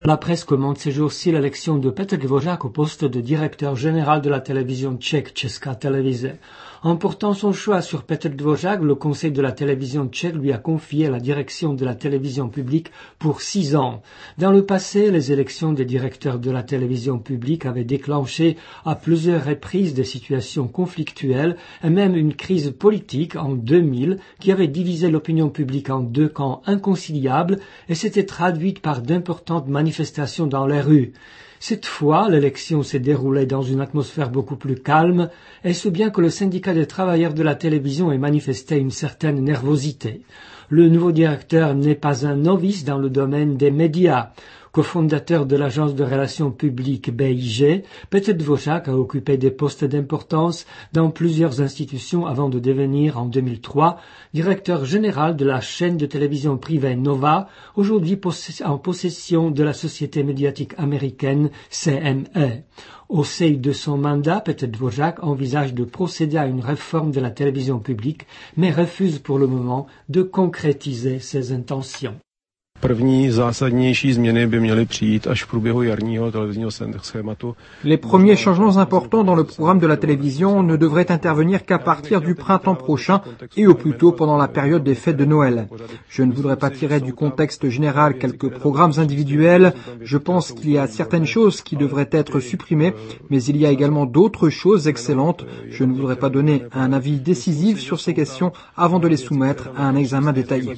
La presse commente ces jours-ci l'élection de Petr Dvořák au poste de directeur général de la télévision tchèque Česká televize. En portant son choix sur Petr Dvořák, le conseil de la télévision tchèque lui a confié la direction de la télévision publique pour 6 ans. Dans le passé, les élections des directeurs de la télévision publique avaient déclenché à plusieurs reprises des situations conflictuelles et même une crise politique en 2000 qui avait divisé l'opinion publique en deux camps inconciliables et s'était traduite par d'importantes manifestations dans les rues. Cette fois, l'élection s'est déroulée dans une atmosphère beaucoup plus calme, et ce bien que le syndicat des travailleurs de la télévision ait manifesté une certaine nervosité. Le nouveau directeur n'est pas un novice dans le domaine des médias. Cofondateur de l'agence de relations publiques BIG, Petr Dvořák a occupé des postes d'importance dans plusieurs institutions avant de devenir, en 2003, directeur général de la chaîne de télévision privée Nova, aujourd'hui en possession de la société médiatique américaine CME. Au sein de son mandat, Petr Dvořák envisage de procéder à une réforme de la télévision publique, mais refuse pour le moment de concrétiser ses intentions. První zásadnější změny by měly přijít až v průběhu jarního televizního schématu. Les premiers changements importants dans le programme de la télévision ne devraient intervenir qu'à partir du printemps prochain et au plus tôt pendant la période des fêtes de Noël. Je ne voudrais pas tirer du contexte général quelques programmes individuels. Je pense qu'il y a certaines choses qui devraient être supprimées, mais il y a également d'autres choses excellentes. Je ne voudrais pas donner un avis décisif sur ces questions avant de les soumettre à un examen détaillé.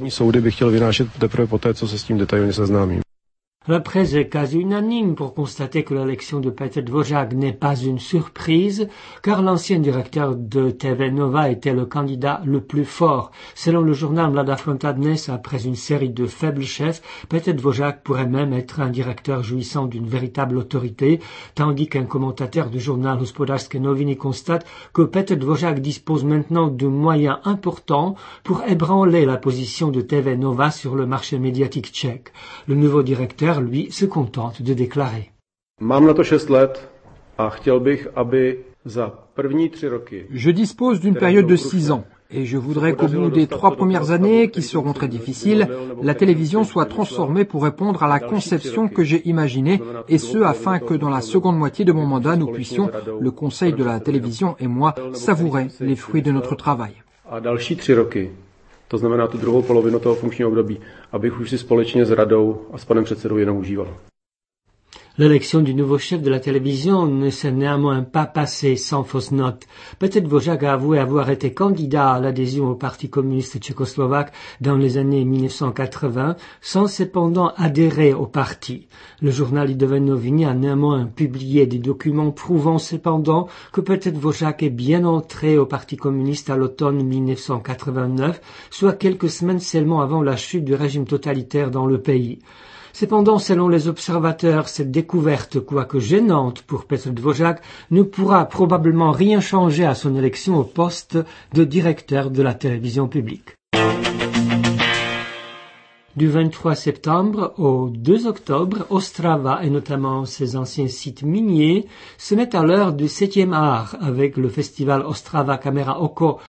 La presse est quasi unanime pour constater que l'élection de Petr Dvořák n'est pas une surprise, car l'ancien directeur de TV Nova était le candidat le plus fort. Selon le journal Mladá fronta Dnes, après une série de faibles chefs, Petr Dvořák pourrait même être un directeur jouissant d'une véritable autorité, tandis qu'un commentateur du journal Hospodářské noviny constate que Petr Dvořák dispose maintenant de moyens importants pour ébranler la position de TV Nova sur le marché médiatique tchèque. Le nouveau directeur, lui, se contente de déclarer. Mám na to 6 let a chtěl bych, aby za první 3 roky. Je dispose d'une période de 6 ans et je voudrais qu'au bout des 3 premières années, qui seront très difficiles, la télévision soit transformée pour répondre à la conception que j'ai imaginée, et ce afin que dans la seconde moitié de mon mandat, nous puissions, le Conseil de la télévision et moi, savourer les fruits de notre travail. A další 3 roky. To znamená tu druhou polovinu toho funkčního období, abych už si společně s radou a s panem předsedou jenom užíval. L'élection du nouveau chef de la télévision ne s'est néanmoins pas passée sans fausse note. Petr Dvořák a avoué avoir été candidat à l'adhésion au Parti communiste tchécoslovaque dans les années 1980, sans cependant adhérer au parti. Le journal Lidové noviny a néanmoins publié des documents prouvant cependant que Petr Dvořák est bien entré au Parti communiste à l'automne 1989, soit quelques semaines seulement avant la chute du régime totalitaire dans le pays. Cependant, selon les observateurs, cette découverte, quoique gênante pour Petr Dvořák, ne pourra probablement rien changer à son élection au poste de directeur de la télévision publique. Du 23 septembre au 2 octobre, Ostrava et notamment ses anciens sites miniers se mettent à l'heure du 7e art avec le festival Ostrava Camera Oko